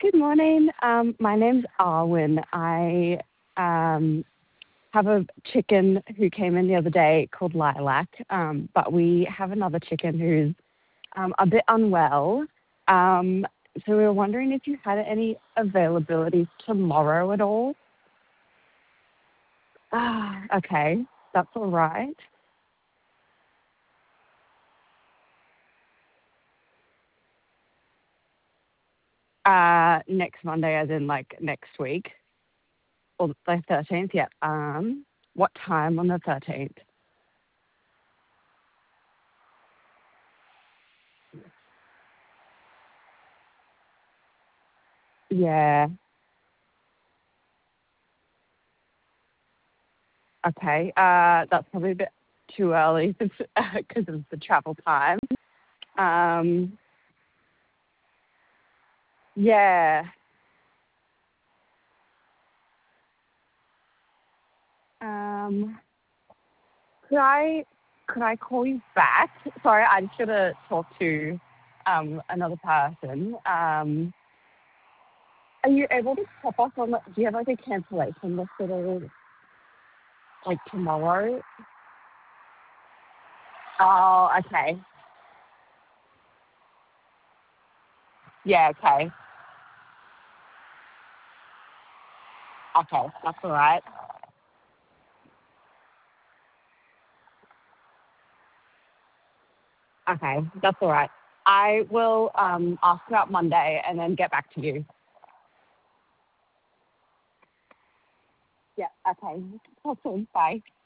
Good morning. My name's Arwen. I have a chicken who came in the other day called Lilac, but we have another chicken who's a bit unwell. So we were wondering if you had any availability tomorrow at all. Okay, that's all right. Next Monday, as in like next week, or the 13th. Yeah. What time on the 13th? Yeah. Okay. That's probably a bit too early because of the travel time. Um, yeah. Um, could I could I call you back? Sorry, I just gotta talk to another person. Are you able to pop off on? Do you have like a cancellation list at all, like tomorrow? Oh, okay. Yeah. Okay. Okay. That's all right. Okay. That's all right. I will ask about Monday and then get back to you. Yeah. Okay. Talk soon. Bye.